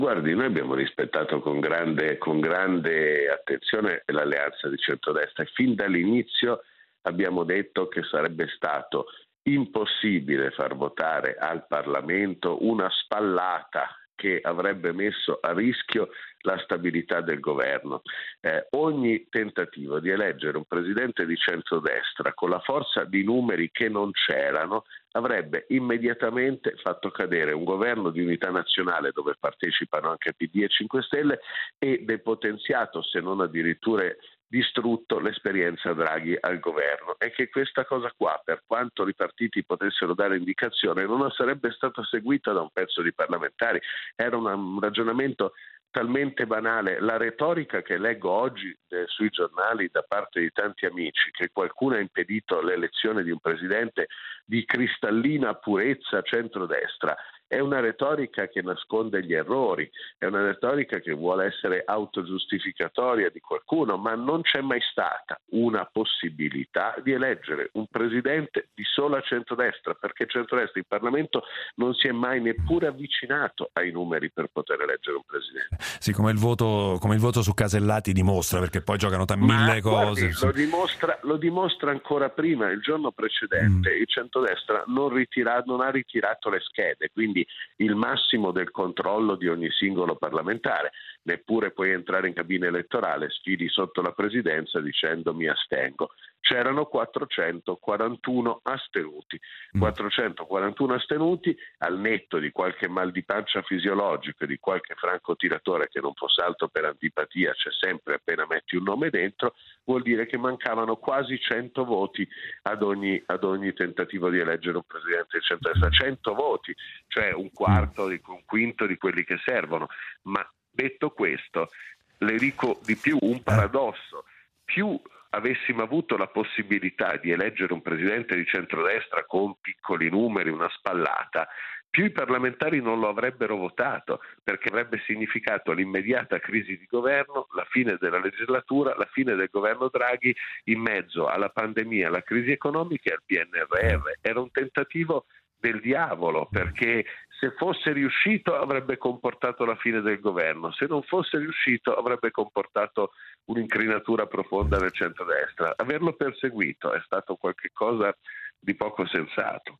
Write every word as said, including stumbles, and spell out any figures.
Guardi, noi abbiamo rispettato con grande, con grande attenzione l'alleanza di centrodestra e fin dall'inizio abbiamo detto che sarebbe stato impossibile far votare al Parlamento una spallata che avrebbe messo a rischio la stabilità del governo. Eh, ogni tentativo di eleggere un presidente di centrodestra con la forza di numeri che non c'erano avrebbe immediatamente fatto cadere un governo di unità nazionale dove partecipano anche P D e cinque Stelle e depotenziato, se non addirittura distrutto, l'esperienza Draghi al governo, e che questa cosa qua, per quanto i partiti potessero dare indicazione, non sarebbe stata seguita da un pezzo di parlamentari. Era una, un ragionamento talmente banale. La retorica che leggo oggi eh, sui giornali da parte di tanti amici, che qualcuno ha impedito l'elezione di un presidente di cristallina purezza centrodestra, è una retorica che nasconde gli errori, è una retorica che vuole essere autogiustificatoria di qualcuno, ma non c'è mai stata una possibilità di eleggere un presidente di sola centrodestra, perché centrodestra in Parlamento non si è mai neppure avvicinato ai numeri per poter eleggere un presidente. Sì, come il voto, come il voto su Casellati dimostra, perché poi giocano t- Ma, mille cose. Guardi, lo dimostra, lo dimostra ancora prima, il giorno precedente, mm. il centrodestra non, ritira, non ha ritirato le schede, quindi il massimo del controllo di ogni singolo parlamentare. Neppure puoi entrare in cabina elettorale, sfidi sotto la presidenza dicendo mi astengo. C'erano quattrocentoquarantuno astenuti, quattrocentoquarantuno astenuti al netto di qualche mal di pancia fisiologico e di qualche francotiratore che non fosse altro per antipatia, c'è sempre appena metti un nome dentro, vuol dire che mancavano quasi cento voti ad ogni, ad ogni tentativo di eleggere un presidente di centrodestra. cento voti, cioè un quarto, di, un quinto di quelli che servono. Ma detto questo, le dico di più, un paradosso: più avessimo avuto la possibilità di eleggere un presidente di centrodestra con piccoli numeri, una spallata, più i parlamentari non lo avrebbero votato, perché avrebbe significato l'immediata crisi di governo, la fine della legislatura, la fine del governo Draghi in mezzo alla pandemia, alla crisi economica e al P N R R. Era un tentativo del diavolo, perché se fosse riuscito avrebbe comportato la fine del governo, se non fosse riuscito avrebbe comportato un'incrinatura profonda nel centrodestra. Averlo perseguito è stato qualche cosa di poco sensato.